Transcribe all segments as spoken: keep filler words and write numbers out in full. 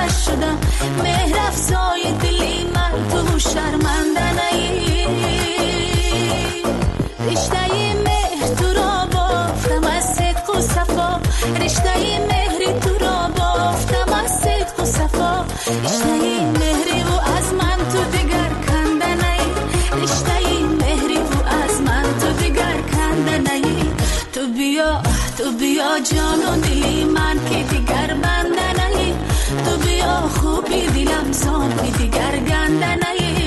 بندش شدم مهر افزای دلی من تو شرمنده نی رشته مهر تو را بافتم از صدق و صفا رشته مهر تو را بافتم از صدق و صفا رشته مهری و از من تو دیگر کنده نی رشته مهری و از من تو دیگر کنده نی تو بیا تو بیا جان و دلی من که دیگر بنده نی تو بیا خوبی دلم سان که دیگر گنده نی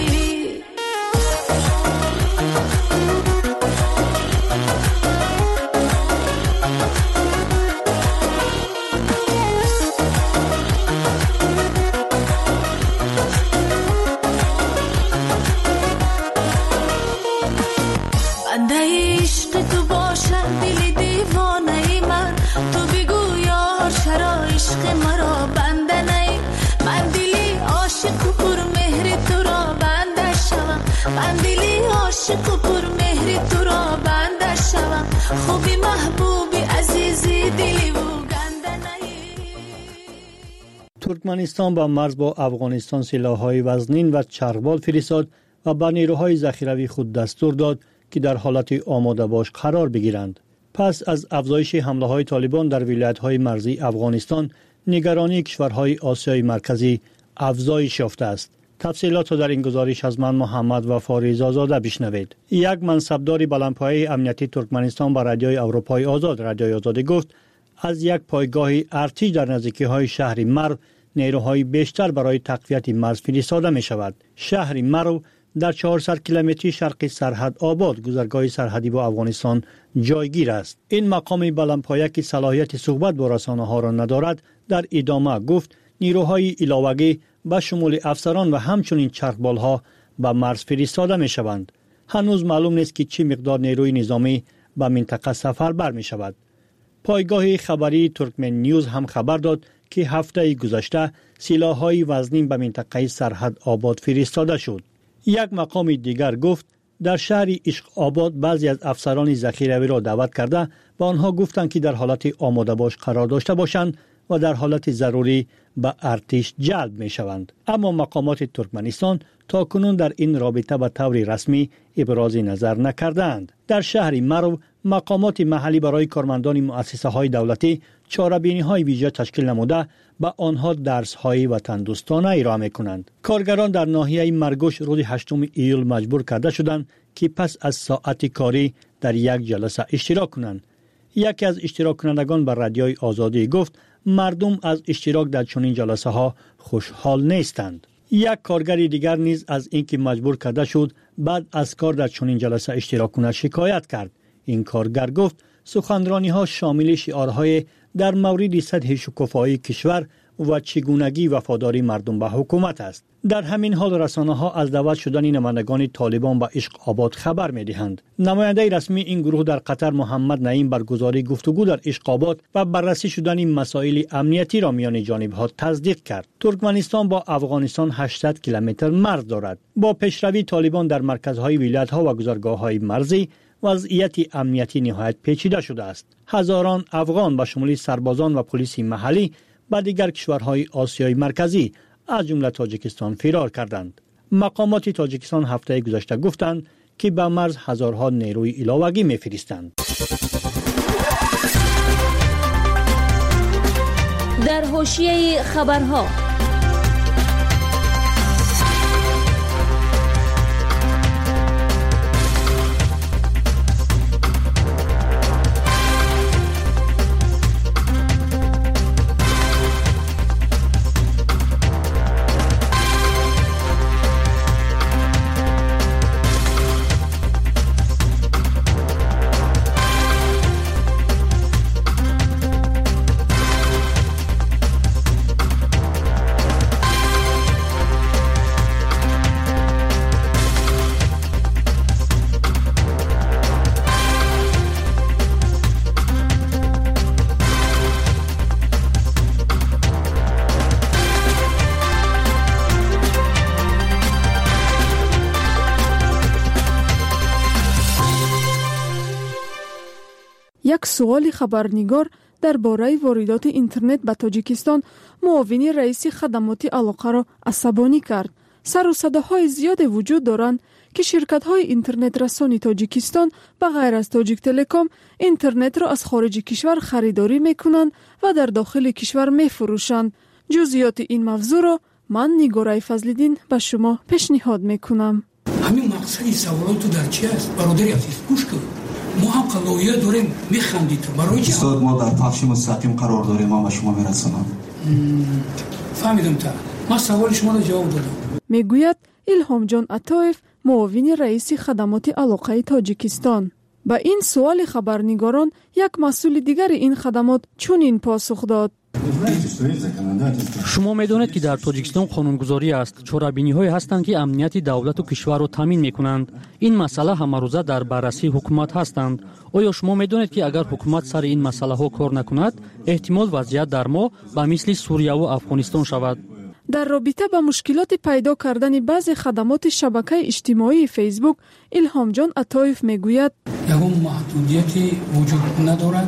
بنده عشق تو باشد دل دیوانه من تو بگو یار چرا عشق مرا بنده نی من دلی عاشق و پر مهر تو را بنده شوم من دلی عاشق و پر مهر تو را بنده شوم خوبی محبوبی عزیزی دلی و گنده نی. ترکمنستان با مرز با افغانستان سلاح‌های وزنین و چربال فرستاد و به نیروهای ذخیروی خود دستور داد که در حالت آماده باش قرار بگیرند. پس از افزایش حمله های طالبان در ولایت های مرزی افغانستان، نگرانی کشورهای آسیای مرکزی افزایش یافته است. تفصیلات در این گزارش از من محمد وفا رضازاده بشنوید. یک منصبدار بلندپایه امنیتی ترکمنستان با رادیوی اروپای آزاد رادیوی آزاد گفت از یک پایگاه ارتش در نزدیکی های شهر مرو نیروهای بیشتر برای تقویت مرز فرستاده می شود. شهر مرو در چهارصد کیلومتری شرقی سرحد آباد گذرگاه سرحدی با افغانستان جایگیر است. این مقام بلندپایه که صلاحیت صحبت با رسانه‌ها را ندارد در ادامه گفت نیروهای علاوگی به شمول افسران و همچنین چرخبال‌ها به مرز فرستاده می شوند. هنوز معلوم نیست که چه مقدار نیروی نظامی به منطقه سفربر می شود. پایگاه خبری ترکمن نیوز هم خبر داد که هفته گذشته سلاح‌های وزنین به منطقه سرحد آباد فرستاده شد. یک مقام دیگر گفت در شهر عشق آباد بعضی از افسران ذخیروی را دعوت کرده و آنها گفتند که در حالت آماده باش قرار داشته باشند و در حالت ضروری به ارتش جلب می شوند. اما مقامات ترکمنستان تا کنون در این رابطه به طور رسمی ابراز نظر نکردند. در شهر مرو مقامات محلی برای کارمندان مؤسسه های دولتی چاره‌بینی های ویژه تشکیل نموده به آنها درس های وطن دوستانه ارائه می کنند. کارگران در ناحیه مرگوش روز هشتم ایول مجبور کرده شدند که پس از ساعت کاری در یک جلسه اشتراک کنند. یکی از اشتراک کنندگان به رادیوی آزادی گفت مردم از اشتراک در چنین جلسه ها خوشحال نیستند. یک کارگر دیگر نیز از اینکه مجبور کرده شد بعد از کار در چنین جلسه اشتراک کند شکایت کرد. این کارگر گفت سخنرانی ها شامل شعارهای در مورد سطح شکوفایی کشور و چگونگی وفاداری مردم به حکومت است. در همین حال رسانه ها از دعوت شدن نمایندگان طالبان به عشق آباد خبر می دهند. نماینده رسمی این گروه در قطر محمد نعیم برگزاری گفتگو در عشق آباد و بررسی شدن مسائل امنیتی را میان جانب ها تصدیق کرد. ترکمنستان با افغانستان هشتصد کیلومتر مرز دارد. با پیشروی طالبان در مرکزهای ولایت ها و گذرگاه های مرزی وضعیت امنیتی نهایت پیچیده شده است. هزاران افغان به شمول سربازان و پلیس محلی به دیگر کشورهای آسیای مرکزی از جمله تاجیکستان فرار کردند. مقامات تاجیکستان هفته گذشته گفتند که به مرز هزارها نیروی علاوگی می‌فرستند. در حاشیه خبرها یک سوال خبرنگار درباره واردات اینترنت به تاجیکستان معاون رئیس خدمات علاقه را عصبانی کرد. سر و صداهای زیاد وجود دارند که شرکت‌های اینترنت رسانی تاجیکستان به غیر از تاجیک تلکام اینترنت را از خارج کشور خریداری می‌کنند و در داخل کشور می‌فروشند. جزئیات این موضوع را من نیگارای فضل‌الدین به شما پیشنهاد می‌کنم. همین مقصد سوالات تو در چی است؟ برادری عزیز گوش کن. ما هم قضاویه داریم می‌خندید برای چی؟ استاد ما در پخش مستقیم قرار داریم، ما به شما می‌رسونم. فهمیدم تا. ما سوال شما را جواب دادم. میگوید الهام جان عطایف معاون رئیس خدمات علاقه تاجیکستان. با این سوال خبرنگاران یک مسئول دیگر این خدمات چنین پاسخ داد: شما میدانید که در تاجیکستان قانونگذاری است. چاره‌بینی‌هایی هستند که امنیت دولت و کشور را تامین می‌کنند. این مسئله همه روزه در بررسی حکومت هستند. آیا شما میدانید که اگر حکومت سر این مسئله ها کار نکند، احتمال وضعیت در ما به مثل سوریه و افغانستان شود؟ در رابطه با مشکلات پیدا کردن بعضی خدمات شبکه اجتماعی فیسبوک، الهام جان عطایف میگوید یگان محدودیتی وجود ندارد.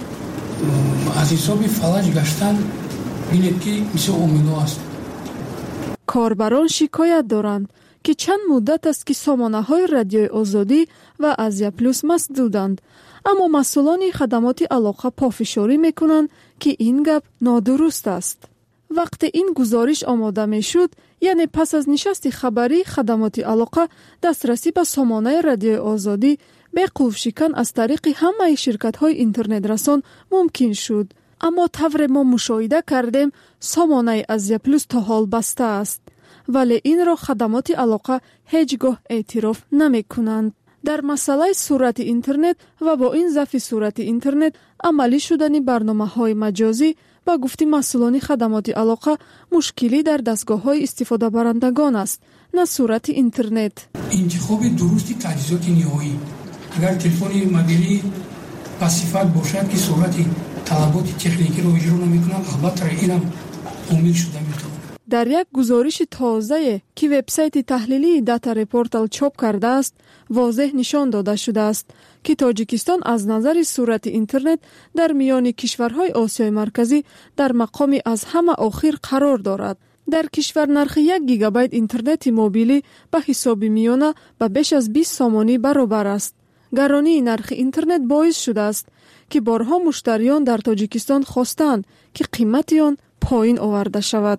از حساب فلج گشتن بینید که مثل اومیدو است. کاربران شکایت دارند که چند مدت است که سامانه های رادیوی آزادی و آزیا پلوس مسدودند، اما مسئولان خدمات علاقه پافشاری میکنند که این گپ نادرست است. وقتی این گزارش آماده می شد، یعنی پس از نشست خبری خدمات علاقه، دسترسی به سامانه رادیوی آزادی به قلف شکن از طریق همه شرکت های اینترنت رسان ممکن شد. اما طور ما مشاهده کردیم سامانه آزیا پلوس تا حال بسته است، ولی این را خدمات علاقه هیچگاه اعتراف نمی کنند. در مسئله سرعت اینترنت و با این ضعف سرعت اینترنت عملی شدن برنامه های مجازی، با گفته مسئولان خدمات علاقه مشکلی در دستگاه های استفاده برندگان است، نه سرعت اینترنت. انتخاب درستی تجهیزات نهایی. اگر تلفن موبیلی پاسیفات باشد که سرعت طلبات تکنیکی را اجرا نمی‌کند، البته اینم عامل شده می‌تواند. در یک گزارش تازه که وبسایت تحلیلی داتا ریپورتال چاپ کرده است، واضح نشان داده شده است که تاجیکستان از نظر سرعت اینترنت در میان کشورهای آسیای مرکزی در مقام از همه آخر قرار دارد. در کشور نرخ یک گیگابایت اینترنت موبیلی به حساب میانه به بیش از بیست سامانی برابر است. گرانی نرخ اینترنت باعث شده است که بارها مشتریان در تاجیکستان خواستند که قیمت آن پایین آورده شود.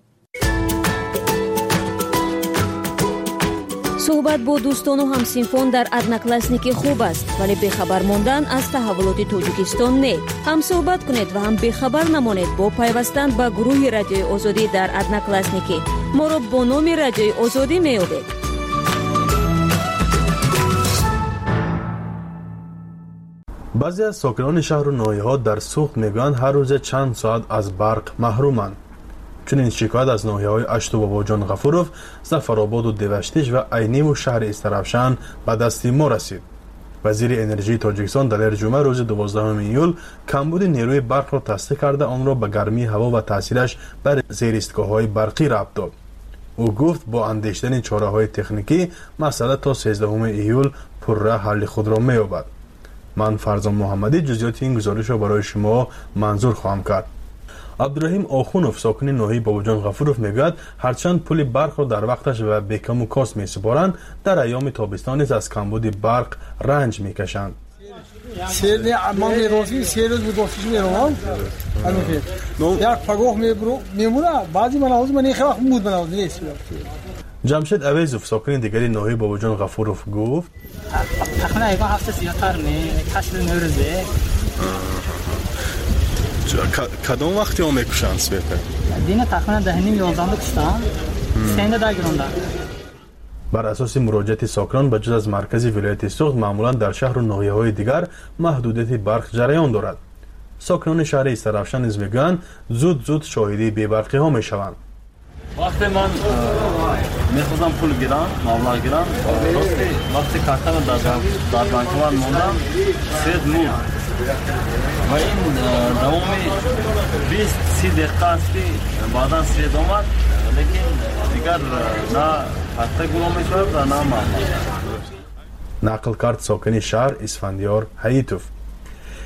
صحبت با دوستان و همسینفان در ادناکلاسنیکی خوب است، ولی بخبر ماندن از تحولات تاجیکستان نه. هم صحبت کنید و هم بخبر نمانید با پیوستن به گروه رادیوی آزادی در ادناکلاسنیکی. ما را با نام رادیوی آزادی میابید. بعضی از ساکنان شهر و ناحیه‌ها در سوخت میگویند هر روز چند ساعت از برق محرومند. چنین شکایت از ناحیه‌های اشت و باباجان غفوروف، ظفرآباد و دیوشتیش و عینی و شهر استرافشان به دست ما رسید. وزیر انرژی تاجیکستان در جمعه روز دوازدهم ایول کمبود نیروی برق را تصدیق کرده آن را به گرمی هوا و تاثیرش بر زیرایستگاه‌های برقی ربط داد. او گفت با اندیشیدن چاره‌های تکنیکی مسئله تا سیزدهم ایول پرراه حل خود را می‌یابد. من فرزان محمدی جزئیات این گزارش را برای شما منظور خواهم کرد. عبدالرحیم آخونوف ساکن ناحیه باباجان غفوروف میگوید هرچند پول برق را در وقتش و بکم و کاست میسپارند، در ایام تابستان نیز از کمبود برق رنج میکشند. سیر ما میروزی سه روز بود گفتش میروم البته یک پگاه میبرو میمونه بعضی مناظر من خیلی وقت بود مناظر نیست. جمشید اویزوف ساکن دیگری ناحیه باباجان غفوروف گفت تقریبا ایگاه هفته سیاتر نه کشل نورزه کدام وقتی هم میکشند سویتر؟ دینه تقریبا ده نیم یازده کشتن سینده ده گرونده. بر اساس مراجعت ساکنان به جز از مرکز ولایت سوخت معمولا در شهر و ناحیه‌های دیگر محدودیت برق جریان دارد. ساکنان شهر استرافشان نیز میگویند زود زود شاهدی بی‌برقی ها میشوند. وقتی من میخواستم پول گیرم مبلغ گیرم راستی وقتی کارتم در در بانک من موندم سید مون و این دوامی بیست سی دقیقه است که بعدا سید آمد لیکن دیگر نه حتی گلوم میشود و نه معمول. نقل کرد ساکن شهر اسفندیار حییتوف.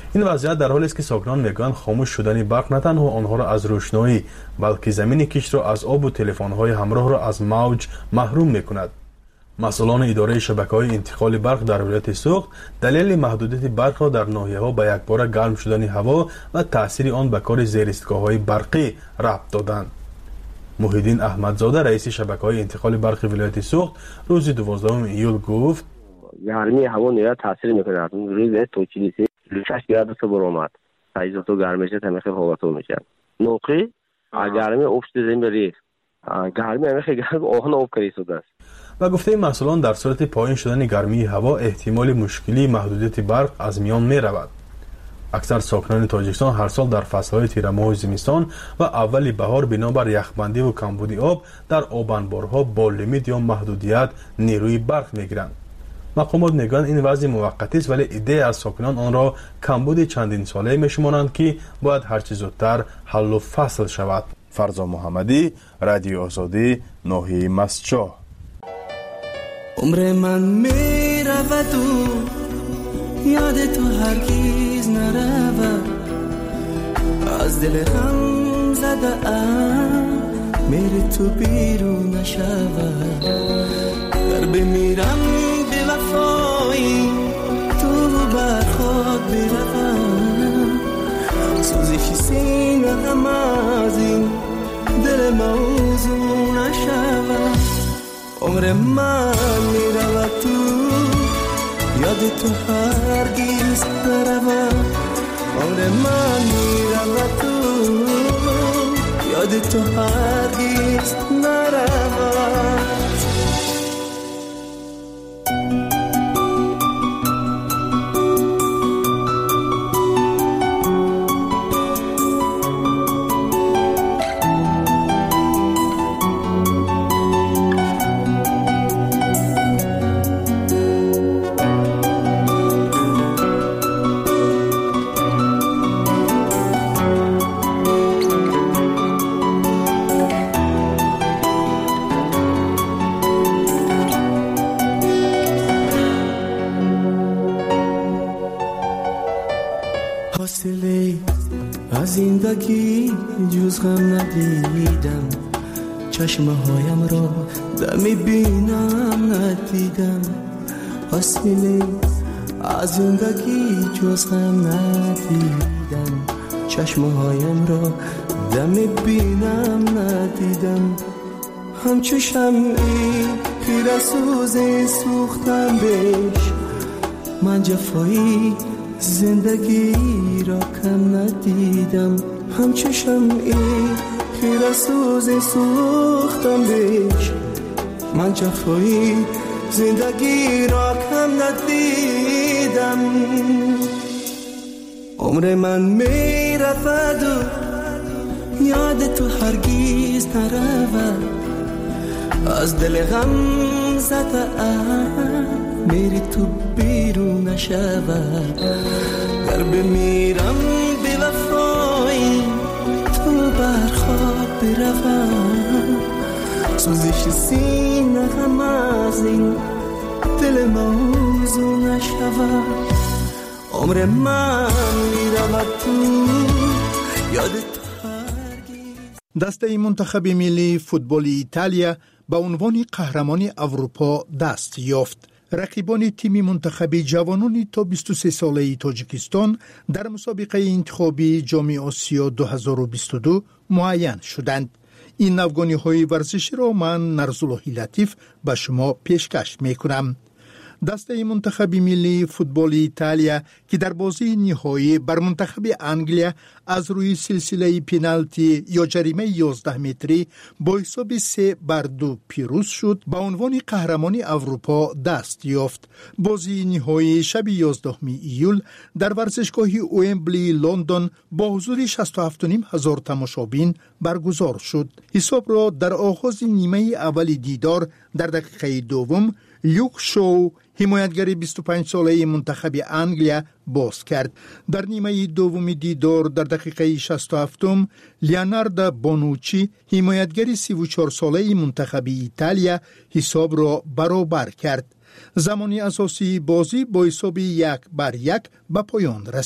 این وضعیت در حالی است که ساکنان میگویند خاموش شدن برق نه تنها آنها را از روشنایی بلکه زمین کشت را از آب و تلفن‌های همراه را از موج محروم میکند. مسئولان اداره شبکه‌های انتقال برق در ولایت سوخت دلیل محدودیت برق را در ناحیه‌ها به یکباره گرم شدن هوا و تاثیر آن به کار زیرایستگاه‌های برقی ربط دادند. محیدین احمدزاده رئیس شبکه‌های انتقال برق ولایت سوخت روز دوازدهم ایول گفت گرمی هوا نهایت تاثیر میکنه. روز توچیلی شش گراد برآمد. تایید تو گرمش تمیخ هوا تو میشه. نوقی گرمی افت زمین ریخ. گرمی همیشه گرم آهن آب کری شده است. و گفته مسئولان در صورت پایین شدن گرمی هوا احتمال مشکلی محدودیت برق از میان می رود. اکثر ساکنان تاجیکستان هر سال در فصلهای تیر ماه زمستان و اول بهار بنابر یخبندی و کمبود آب در آب انبارها با لیمیت یا محدودیت نیروی برق میگیرند. مقامات میگویند این وضع موقتی است ولی ایده از ساکنان آن را کمبود چندین ساله میشمارند که باید هرچه زودتر حل و فصل شود. فرزا محمدی، رادیو آزادی، ناحیه مسجد. عمر من می رود و یاد تو هرگیز نرود. از دل غم زده ام میری تو بیرون نشود. در بمیرم به وفایی تو برخواد بروم. سوزش سینه غم از این دل موضوع نشود. عمر من می رود تو یاد تو هرگیز نرود. عمر من می رود تو یاد تو هرگیز نرود. زندگی جز غم ندیدم. چشمه هایم را دمی بینم ندیدم. حاصله از زندگی جز غم ندیدم. چشمه هایم را دمی بینم ندیدم. همچو شمعی خیره سوزی سوختم بهش. من جفایی زندگی را کم ندیدم. همچو شمعی خیره سوزی سوختم بهش. من جفایی زندگی را کم ندیدم. عمر من می رود و یاد تو هرگیز نرود. از دل غم زده ام میری تو بیرون نشود. در بمیرم به وفایی تو برخواد بروم. سوزش سینه غم از این دل موضوع نشود. عمر من میرود تو یاد تو هرگیز. دسته منتخب ملی فوتبال ایتالیا به عنوان قهرمان اروپا دست یافت. رقیبان تیم منتخب جوانان تا بیست و سه ساله تاجیکستان در مسابقه انتخابی جام آسیا دو هزار و بیست و دو معین شدند. این نوگانی های ورزشی را من نرزالله لطیف به شما پیشکش می کنم. دسته منتخب ملی فوتبال ایتالیا که در بازی نهایی بر منتخب انگلیا از روی سلسله پنالتی یا جریمه یازده متری با حساب سه بر دو پیروز شد، به عنوان قهرمان اروپا دست یافت. بازی نهایی شب یازدهم ایول در ورزشگاه ومبلی لندن با حضور شصت و هفت و نیم هزار تماشابین برگزار شد. حساب را در آغاز نیمه اول دیدار در دقیقه دوم لیوک شو حمایتگر بیست و پنج ساله منتخب انگلیا باز کرد. در نیمه دوم دیدار در دقیقه شصت و هفت لیوناردو بانوچی حمایتگر سی و چهار ساله منتخب ایتالیا حساب را برابر کرد. زمانی اساسی بازی با حساب یک بر یک به پایان رسید.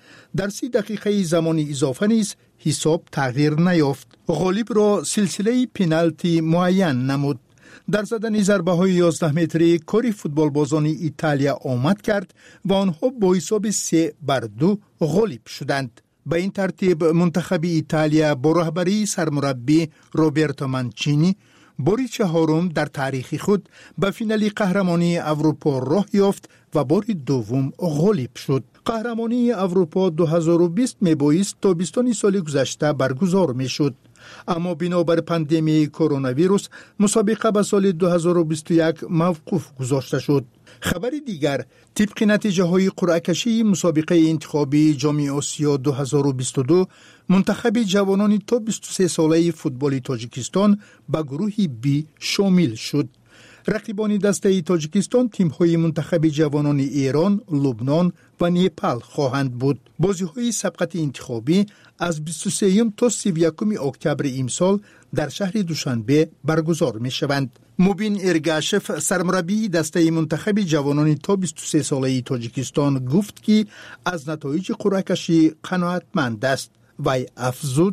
در سی دقیقه زمان اضافه نیز حساب تغییر نیافت. غالب را سلسله پنالتی معین نمود. در زدن ضربه های یازده متری کاری فوتبال بازان ایتالیا آمد کرد و آنها با حساب سه بر دو غالب شدند. به این ترتیب منتخب ایتالیا با رهبری سرمربی روبرتو مانچینی باری چهارم در تاریخ خود به فینال قهرمانی اروپا راه یافت و بار دوم غالب شد. قهرمانی اروپا دو هزار و بیست میبایست تا تابستان سال گذشته برگزار میشد، اما بنابر پاندمی کرونا ویروس مسابقه به سال دو هزار و بیست و یک موقوف گذاشته شد. خبر دیگر، طبق نتیجه های قرعه کشی مسابقه انتخابی جام آسیا دو هزار و بیست و دو، منتخب جوانان تا بیست و سه ساله فوتبال تاجیکستان به گروه بی شامل شد. رقیبان دسته تاجیکستان تیم‌های منتخب جوانان ایران، لبنان و نیپال خواهند بود. بازی‌های سبقت انتخابی از بیست و سه تا سی و یک اکتبر امسال در شهر دوشنبه برگزار می‌شوند. مبین ارگاشف سرمربی دسته منتخب جوانان تا بیست و سه ساله تاجیکستان گفت که از نتایج قرعه کشی قناعتمند است. وی افزود: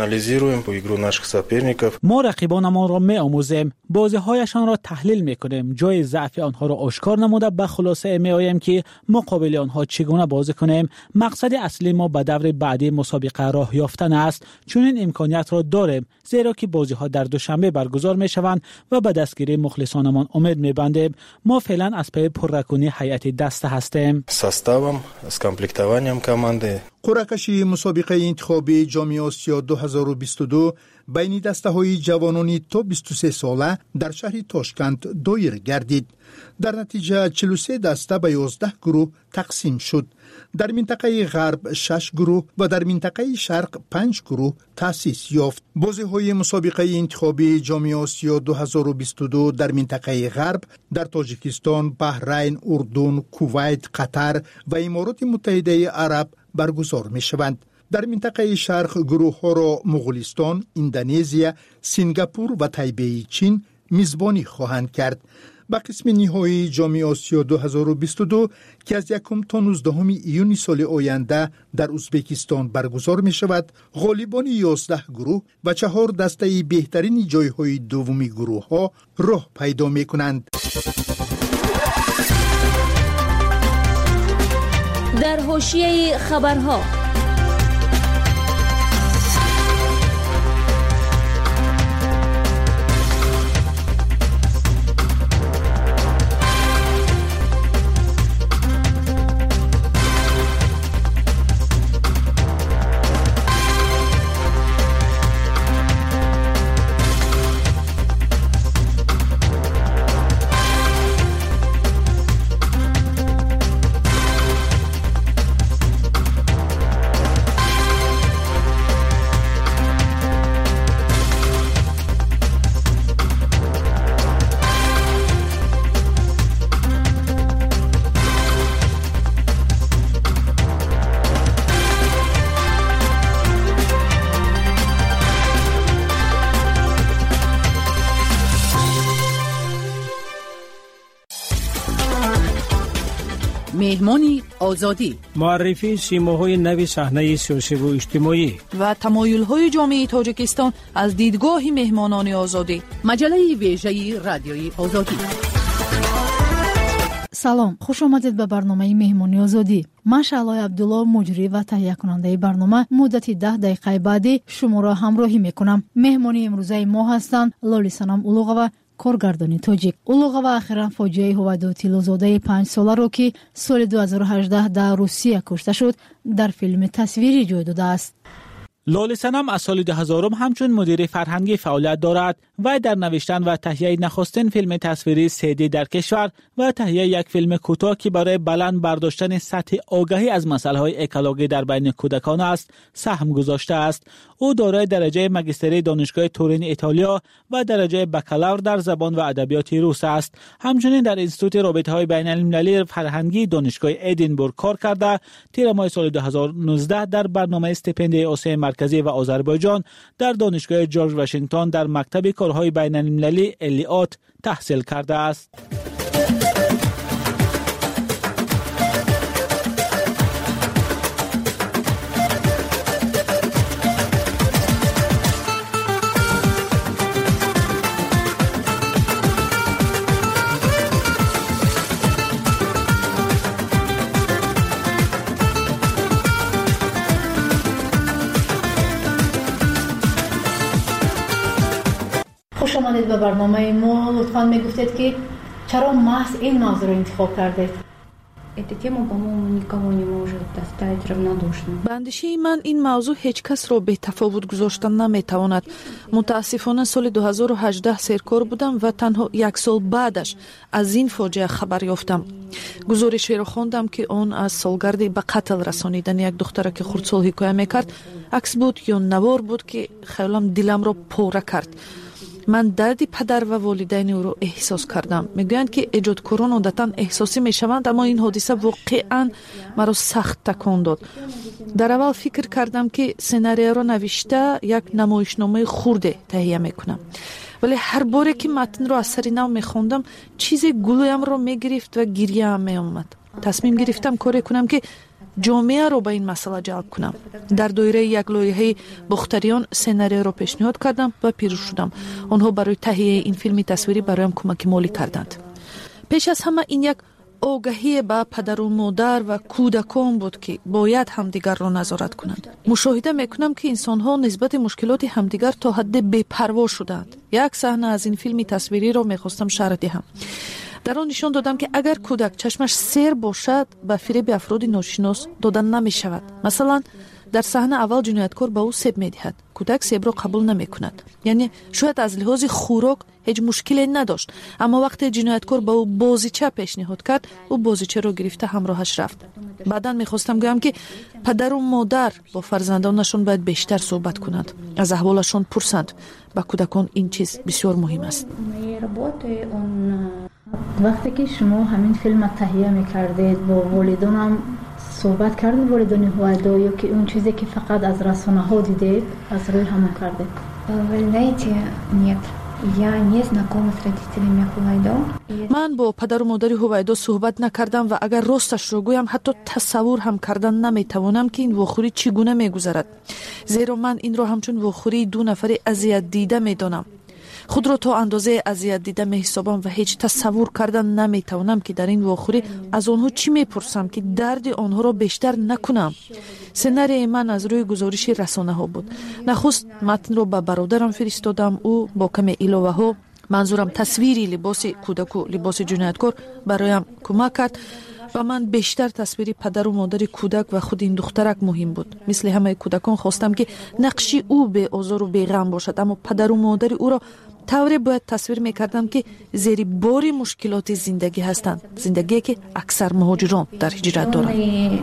ما رقیبانمان را می آموزیم، بازی هایشان را تحلیل می کنیم، جای ضعف آنها را آشکار نموده به خلاصه می آییم که مقابل آنها چگونه بازی کنیم. مقصد اصلی ما به دور بعدی مسابقه راه یافتن است، چون این امکانیت را داریم، زیرا که بازی ها در دوشنبه برگزار می شوند و به دستگیری مخلصانمان امید می بندیم. ما فعلا از پی پررکنی هیئت دسته هستیم. ساستاوم с комплектованием команды. قرعه کشی مسابقه انتخابی جام آسیا دو هزار و بیست و دو بین دسته های جوانان تا بیست و سه ساله در شهر تاشکند دایر گردید. در نتیجه چهل و سه دسته به یازده گروه تقسیم شد. در منطقه غرب شش گروه و در منطقه شرق پنج گروه تأسیس یافت. بازی های مسابقه انتخابی جام آسیا دو هزار و بیست و دو در منطقه غرب در تاجیکستان، بحرین، اردن، کویت، قطر و امارات متحده عرب برگزار می شوند. در منطقه شرق گروه ها را مغولستان، اندونزیا، سنگاپور و تایپی چین میزبانی خواهند کرد. با قسم نهایی جام آسیا دو هزار و بیست و دو که از یکم تا نوزدهم ایون سال آینده در ازبکستان برگزار می شود، غالبان یازده گروه و چهار دسته بهترین جایهای دومی گروه ها راه پیدا می کنند. در حاشیه خبرها، مهمانی آزادی، معرفی سیماهای نوی صحنه سیاسی و اجتماعی و تمایل‌های جامعه تاجیکستان از دیدگاه مهمانان آزادی. مجله ویژه رادیوی آزادی. سلام، خوش آمدید به برنامه مهمانی آزادی. من شعلای عبدالله، مجری و تهیه کننده برنامه، مدت ده دقیقه بعدی شما را همراهی میکنم. مهمانی امروزه ما هستند لالی سنم اولوغا و کارگردانی تاجیک. اولوغا اخیراً فاجعه هویدا تیلوزاده پنج ساله را که سال دو هزار و هجده در روسیه کشته شد در فیلم تصویری جای داده است. لالی سنم از سال دو هزار همچون مدیر فرهنگی فعالیت دارد و در نوشتن و تهیه نخستین فیلم تصویری سه دی در کشور و تهیه یک فیلم کوتاه که برای بلند برداشتن سطح آگاهی از مسائل اکولوژی در بین کودکان است سهم گذاشته است. او دارای درجه ماجستری دانشگاه تورین ایتالیا و درجه بکالور در زبان و ادبیات روس است. همچنین در انستیتوت رابطه‌های بین‌المللی فرهنگی دانشگاه ادینبورگ کار کرده. تیر ماه سال دو هزار و نوزده در برنامه استیپندی آسیا مرکزی و آذربایجان در دانشگاه جورج واشنگتن در مکتب کارهای بین‌المللی الیات تحصیل کرده است. خوش آمدید به برنامه ما. لطفاً میگفتید که چرا محض این موضوع رو انتخاب کردید؟ Эта тема, по-моему, никого не может оставить равнодушным. به اندیشه من این موضوع هیچ کس را بی تفاوت گذاشتن نمیتواند. متاسفانه سال دو هزار و هجده سرکار بودم و تنها یک سال بعدش از این فاجعه خبر یافتم. گزارشی را خواندم که آن از سالگرد به قتل رسانیدن یک دختر که خردسال حکایت میکرد. عکس بود یا نوار بود که خیلی دلم را پاره کرد. من درد پدر و والدین او را احساس کردم. میگویند که ایجادکاران عادتاً احساسی میشوند، اما این حادثه واقعاً مرا سخت تکان داد. در اول فکر کردم که سناریو را نوشته یک نمایشنامه خرد تهیه میکنم، ولی هر باری که متن را از سر نو میخوندم چیزی گلویم را میگرفت و گریه هم میآمد. تصمیم گرفتم کاری کنم که جامعه را به این مسئله جلب کنم. در دایره یک لایحه بختریان سناریو را پیشنهاد کردم و پیروز شدم. آنها برای تهیه این فیلم تصویری برایم کمک مالی کردند. پیش از همه این یک آگاهی به پدر و مادر و کودکان بود که باید همدیگر را نظارت کنند. مشاهده میکنم که انسانها نسبت مشکلات همدیگر تا حد بی‌پروا شدند. یک صحنه از این فیلم تصویری را میخواستم شرح دهم. در آن نشان دادم که اگر کودک چشمش سیر باشد به فریب افراد ناشناس دادن نمی شود. مثلا در صحنه اول جنایتکار به او سیب می دهد. کودک سیب را قبول نمی کند. یعنی شاید از لحاظ خوراک هیچ مشکلی نداشت، اما وقتی جنایتکار به او بازیچه پیشنهاد کرد او بازیچه را گرفته همراهش رفت. بعدا میخواستم گویم که پدر و مادر با فرزندانشان باید بیشتر صحبت کنند، از احوالشان پرسند. با کودکان این چیز بسیار مهم است. وقتی که شما همین فیلم تهیه میکردید با والدانم صحبت کردید، والدان هویدا، یا که اون چیزی که فقط از رسانه ها دیدید از روی همون کردید؟ Знаете, нет. Я не знакома с родителями Хувайдо. من با پدر و مادر هویدا صحبت نکردم و اگر راستش را گویم حتی تصور هم کردن نمیتوانم که این واخوری چگونه میگذرد، زیرا من این را همچون واخوری دو نفر اذیت دیده میدانم. خود را تا اندازه اذیت دیده می حسابم و هیچ تصور کردن نمی توانم که در این واخوری از آنها چی می پرسم که درد آنها را بیشتر نکنم. سناریوی من از روی گزارش رسانه ها بود. نخست متن را به برادرم فرستادم. او با کمی علاوه ها، منظورم تصویری لباس کودک و لباس جنایتکار، برایم کمک کرد و من بیشتر تصویری پدر و مادر کودک و خود این دخترک مهم بود. مثل همه کودکان خواستم که نقشی او به آزار و بیغم باشد، اما پدر و مادر او را طوری باید تصویر میکردم که زیر بار مشکلات زندگی هستند، زندگی که اکثر مهاجران در هجرت دارند.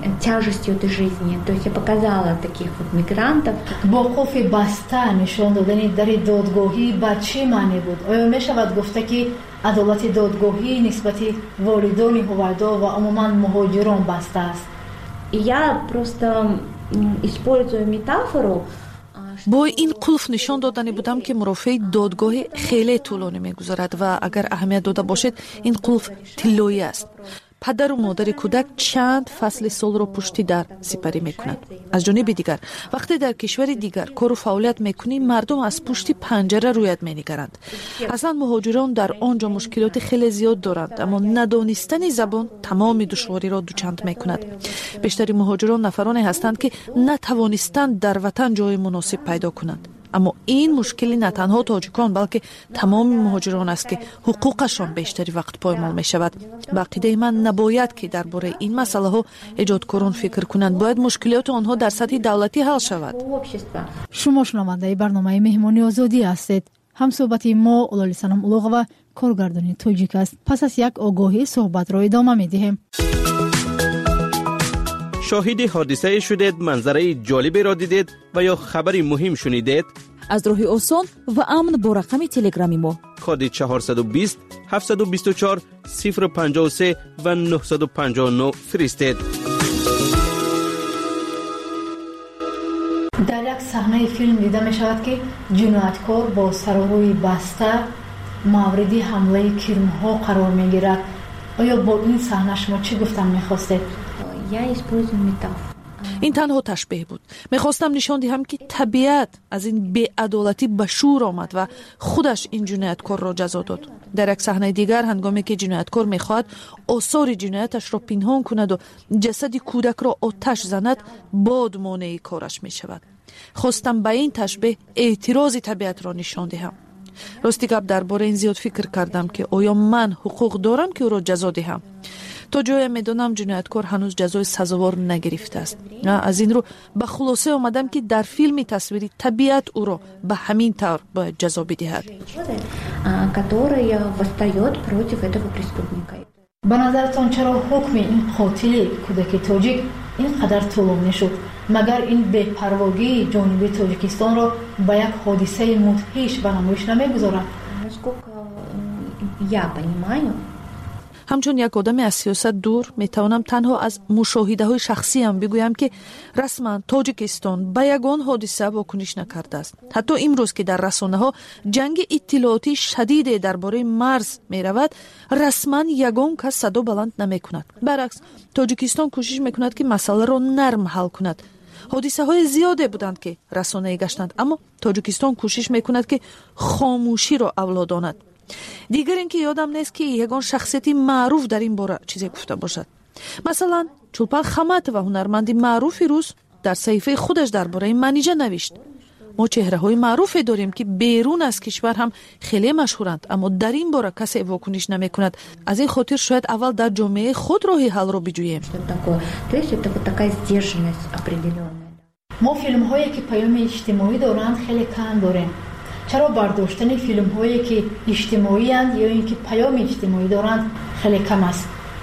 با قفل بسته نشان دادن در دادگاهی به چه معنی بود؟ آیا می شود گفته که عدالت دادگاهی نسبت والدان هویدا و عموما مهاجران بسته است؟ Я просто использую метафору. با این قلف نشان دادنی بودم که مرافع دادگاه خیلی طولانی میگذارد و اگر اهمیت داده باشد این قلف طلایی است. پدر و مادر کودک چند فصل سال را پشتی در سپری میکنند. از جانب دیگر وقتی در کشور دیگر کار و فعالیت میکنی، مردم از پشت پنجره رویت مینگرند. اصلا مهاجران در آنجا مشکلات خیلی زیاد دارند، اما ندانستن زبان تمام دشواری را دوچند میکند. بیشتر مهاجران نفرانی هستند که نتوانستند در وطن جای مناسب پیدا کنند. اما این مشکلی نه تنها تاجیکان بلکه تمام مهاجران است که حقوقشان بیشتری وقت پایمال می شود. با عقیده من نباید که درباره این مسئله ها ایجادکاران فکر کنند، باید مشکلات آنها در سطح دولتی حل شود. شما شنونده برنامه مهمانی آزادی هستید. هم صحبت ما اولالی سنم اولوغ و کارگردانی تاجیک است. پس از یک آگاهی صحبت را ادامه می دهیم. شاهد حادثه شدید، منظره جالبی را دیدید و یا خبری مهم شنیدید؟ از راه آسان و امن با رقم تلگرامی ما کد چهارصد و بیست هفتصد و بیست و چهار صفر پنجاه و سه و نهصد و پنجاه و نه فرستید. در یک صحنه فیلم دیده می شود که جنایتکار با سر و روی بسته مورد حمله کرم‌ها قرار می گیرد. آیا با این صحنه شما چی گفتن می خواستید؟ این تنها تشبیه بود. میخواستم نشان دهم که طبیعت از این بی‌عدالتی به شور آمد و خودش این جنایتکار را جزا داد. در یک صحنه دیگر هنگامی که جنایتکار میخواهد آثار جنایتش را پنهان کند و جسد کودک را آتش زند، باد مانع کارش میشود. خواستم به این تشبیه اعتراض طبیعت را نشان دهم. рости гап дар бораи ин зиёд фикр кардам ки оё ман ҳуқуқ дорам ки ӯро ҷазо диҳам. то ҷое медонам ҷинояткор ҳанӯз ҷазои сазовор нагирифтааст. аз ин рӯ ба хулоса омадам ки дар филми тасвирӣ табиат ӯро ба ҳамин тавр бояд ҷазо бидиҳад. ба назартон чаро ҳукми ин қотили кӯдаки тоҷик ин қадар тӯлонӣ шуд? магар ин бепарвогии ҷониби тоҷикистонро ба як ҳодисаи мудҳиш ба намоиш намегузорад? ҳамчун як одаме аз сиёсат дур метавонам танҳо аз мушоҳидаҳои шахсиам бигӯям ки расман Тоҷикистон ба ягон ҳодиса вокуниш накардааст. ҳатто имрӯз ки дар расонаҳо ҷанги иттилоотӣ шадиде дар бораи марз меравад, расман ягон кас садо баланд намекунад. баръакс, Тоҷикистон кӯшиш мекунад ки масъаларо нарм ҳал кунад. ҳодисаҳои зиёде буданд ки расонаӣ гаштанд, аммо Тоҷикистон кӯшиш мекунад ки хомӯширо авлодонад. дигар ин ки ёдам нест ки ягон шахсияти маъруф дар ин бора чизе гуфта бошад. масалан, Чулпан Хаматова, ҳунарманди маъруфи рус, дар саҳифаи худаш дар бораи манижа навишт: мо чеҳраҳои маъруфе дорем ки берун аз кишвар ҳам хеле машҳуранд, аммо дар ин бора касе вокуниш намекунад. аз ин хотир шояд аввал дар ҷомеаи худ роҳи ҳалро биҷӯем. мо филмҳое ки паёми иҷтимоӣ доранд хеле кам дорем. чаро бардоштани филмҳое ки иҷтимоиянд ё ин ки паёми иҷтимоӣ доранд хеле кам аст?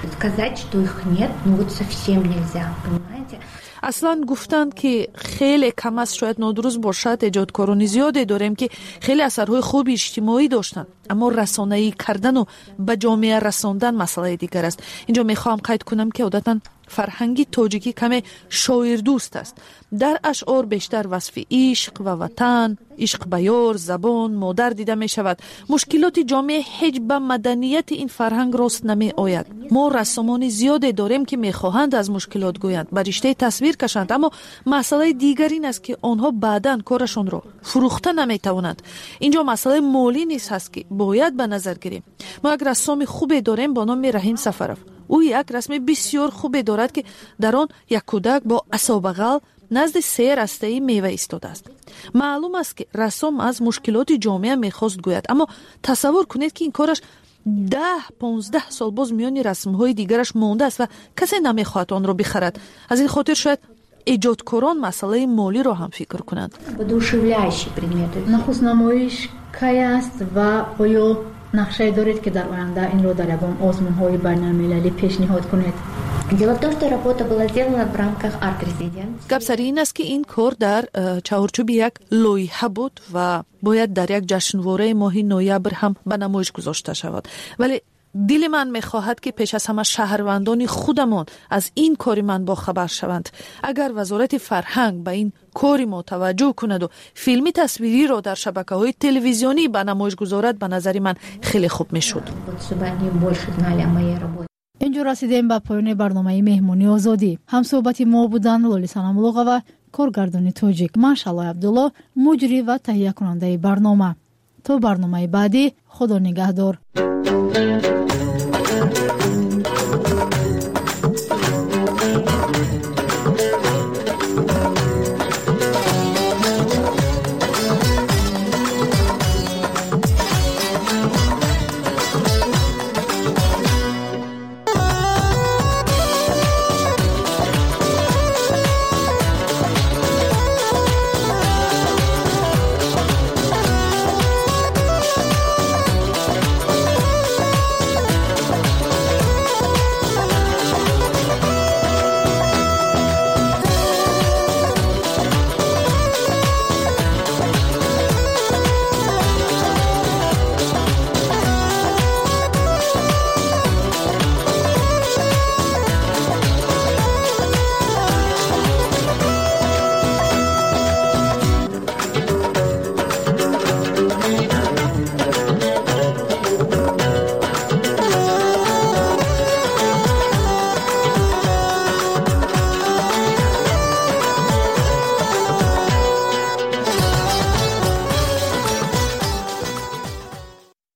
аслан гуфтанд ки хеле кам аст шояд нодуруст бошад. эҷодкорони зиёде дорем ки хеле асарҳои хуби иҷтимоӣ доштанд, аммо расонаӣ кардану ба ҷомеа расондан масъалаи дигар аст. инҷо мехоҳам қайд кунам ки одатан фарҳанги тоҷикӣ каме шоирдӯст аст. дар ашъор бештар васфи ишқ ва ватан, ишқ ба ёр, забон, модар дида мешавад. мушкилоти ҷомеа ҳеҷ ба маданияти ин фарҳанг рост намеояд. мо рассомони зиёде дорем ки мехоҳанд аз мушкилот гӯянд, ба риштаи тасвир кашанд, аммо масъалаи дигар ин аст ки онҳо баъдан корашонро фурӯхта наметавонанд. инҷо масъалаи молӣ низ ҳаст ки бояд ба назар гирем. мо як рассоми хубе дорем бо номи Раҳим Сафаров. ӯ як расми бисёр хубе дорад ки дар он як кӯдак бо асобағал назди се растаи мева истодааст. маълум аст ки рассом аз мушкилоти ҷомеа мехост гӯяд, аммо тасаввур кунед ки ин кораш даҳ понздаҳ сол боз миёни расмҳои дигараш мондааст ва касе намехоҳад онро бихарад. аз ин хотир шояд эҷодкорон масъалаи молиро ҳам фикр кунанд. нахуснамоиш кай аст ва оё нақшае доред ки дар оянда инро дар ягон озмунҳои байналмилалӣ пешниҳод кунед? гап сари ин аст ки ин кор дар чаҳорчӯби як лоиҳа буд ва бояд дар як ҷашнвораи моҳи ноябр ҳам ба намоиш гузошта шавад. вале дили ман мехоҳад ки пеш аз ҳама шаҳрвандони худамон аз ин кори ман бохабар шаванд. агар вазорати фарҳанг ба ин кори мо таваҷҷӯҳ кунаду филми тасвириро дар шабакаҳои телевизионӣ ба намоиш гузорад, ба назари ман хеле хуб мешуд. инҷо расидем ба поёни барномаи меҳмонии озодӣ. ҳамсӯҳбати мо буданд Лолӣ Санамуллоғова, коргардони тоҷик, ман Шалой Абдулло, муҷрӣ ва таҳиякунандаи барнома. то барномаи баъдӣ, худо нигаҳдор.